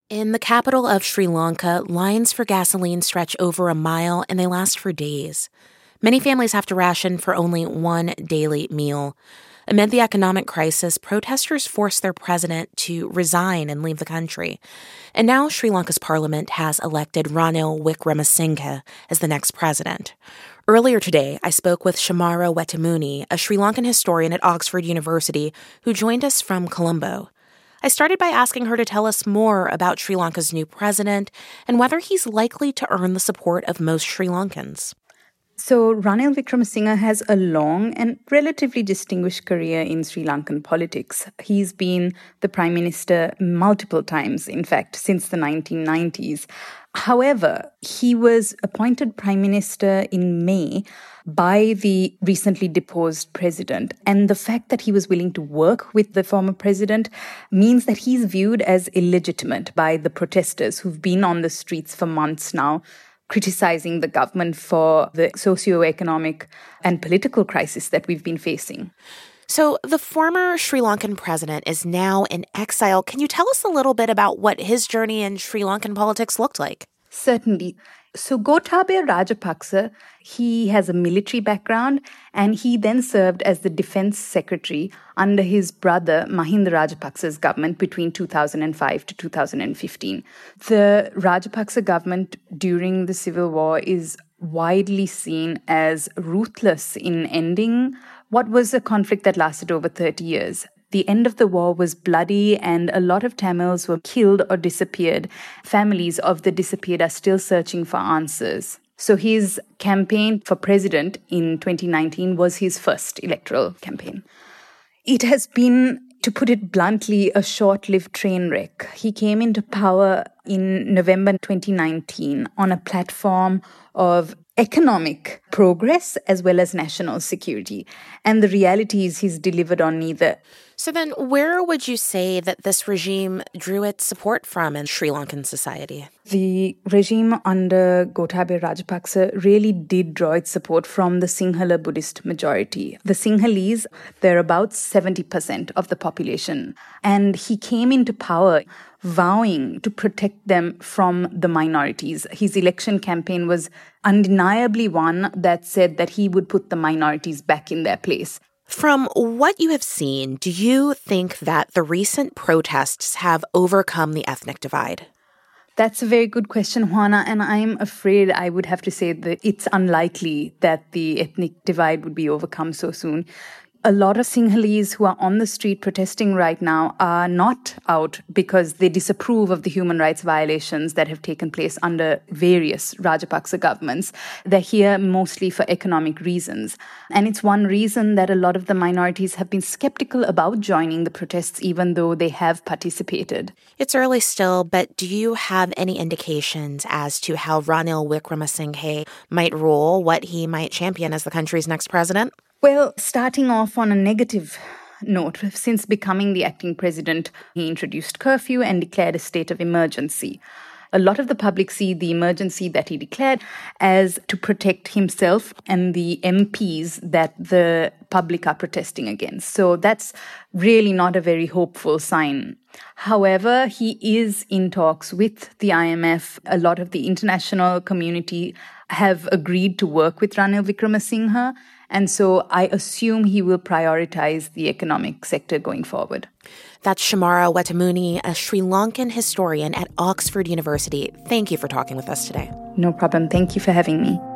In the capital of Sri Lanka, lines for gasoline stretch over a mile and they last for days. Many families have to ration for only one daily meal. Amid the economic crisis, protesters forced their president to resign and leave the country. And now Sri Lanka's parliament has elected Ranil Wickremesinghe as the next president. Earlier today, I spoke with Shamara Wetamuni, a Sri Lankan historian at Oxford University, who joined us from Colombo. I started by asking her to tell us more about Sri Lanka's new president and whether he's likely to earn the support of most Sri Lankans. So Ranil Wickremesinghe has a long and relatively distinguished career in Sri Lankan politics. He's been the prime minister multiple times, in fact, since the 1990s. However, he was appointed prime minister in May by the recently deposed president. And the fact that he was willing to work with the former president means that he's viewed as illegitimate by the protesters who've been on the streets for months now, criticizing the government for the socio-economic and political crisis that we've been facing. So the former Sri Lankan president is now in exile. Can you tell us a little bit about what his journey in Sri Lankan politics looked like? Certainly. So Gotabaya Rajapaksa, he has a military background and he then served as the defense secretary under his brother Mahinda Rajapaksa's government between 2005 to 2015. The Rajapaksa government during the civil war is widely seen as ruthless in ending what was a conflict that lasted over 30 years. The end of the war was bloody and a lot of Tamils were killed or disappeared. Families of the disappeared are still searching for answers. So his campaign for president in 2019 was his first electoral campaign. It has been, to put it bluntly, a short-lived train wreck. He came into power in November 2019 on a platform of economic progress as well as national security. And the reality is he's delivered on neither. So then where would you say that this regime drew its support from in Sri Lankan society? The regime under Gotabaya Rajapaksa really did draw its support from the Sinhala Buddhist majority. The Sinhalese, they're about 70% of the population. And he came into power vowing to protect them from the minorities. His election campaign was undeniably one that said that he would put the minorities back in their place. From what you have seen, do you think that the recent protests have overcome the ethnic divide? That's a very good question, Juana, and I'm afraid I would have to say that it's unlikely that the ethnic divide would be overcome so soon. A lot of Sinhalese who are on the street protesting right now are not out because they disapprove of the human rights violations that have taken place under various Rajapaksa governments. They're here mostly for economic reasons. And it's one reason that a lot of the minorities have been skeptical about joining the protests, even though they have participated. It's early still, but do you have any indications as to how Ranil Wickremesinghe might rule, what he might champion as the country's next president? Well, starting off on a negative note, since becoming the acting president, he introduced curfew and declared a state of emergency. A lot of the public see the emergency that he declared as to protect himself and the MPs that the public are protesting against. So that's really not a very hopeful sign. However, he is in talks with the IMF. A lot of the international community have agreed to work with Ranil Wickremesinghe. And so I assume he will prioritize the economic sector going forward. That's Shamara Wetamuni, a Sri Lankan historian at Oxford University. Thank you for talking with us today. No problem. Thank you for having me.